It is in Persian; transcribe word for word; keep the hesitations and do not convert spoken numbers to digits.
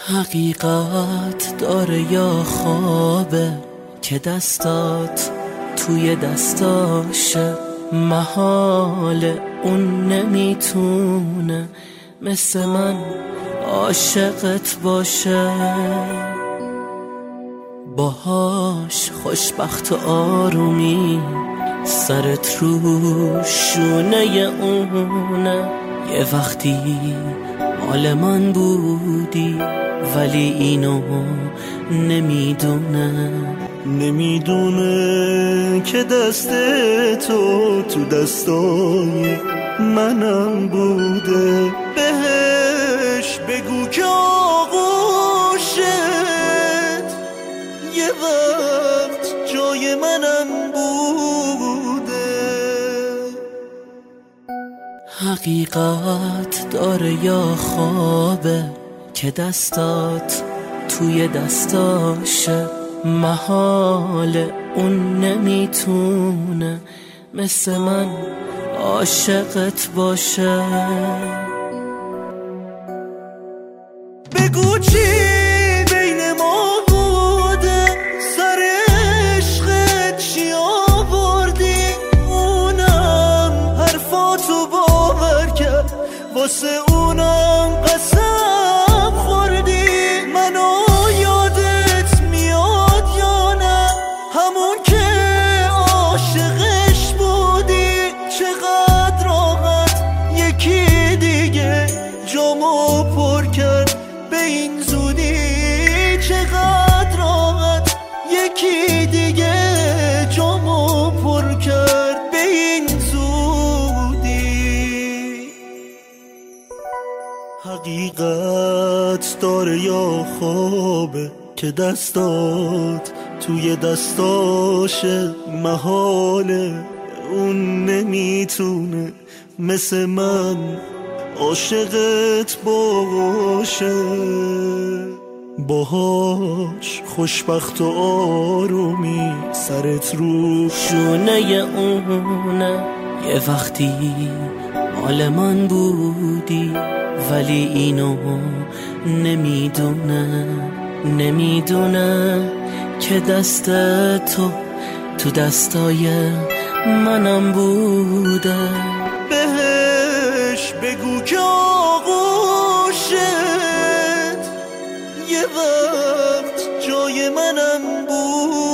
حقیقت داره یا خوابه که دستات توی دستاشه، محاله اون نمیتونه مثل من عاشقت باشه. باهاش خوشبخت و آرومی سرت رو شونه اونه، یه وقتی مال من بودی ولی اینو نمیدونه. نمیدونه که دست تو تو دستای منم بوده. بهش بگو که آغوشت یه وقت جای منم بوده. حقیقت داره یا خوابه که دستات توی دستاشه، محاله اون نمیتونه مثل من عاشقت باشه. بگو چی بین ما بوده، سر عشقت چی آوردی، اونم حرفاتو باور کرد، واسه اونم قسم خوردی. منو یادت میاد یا نه همون که عاشقش بودی؟ چقدر راحت یکی دیگه جامو پر کرد به این زودی. چقدر راحت یکی دیگه جامو پر کرد به این زودی. حقیقت داره یا خوابه که دستات توی دستاشه، محاله اون نمیتونه مثل من عاشقت باشه. باهاش خوشبخت و آرومی سرت رو شونه اونه، یه وقتی مال من بودی ولی اینو نمیدونه. نمیدونه که دست تو تو دستای منم بوده. بهش بگو که آغوشت یه وقت جای منم بود.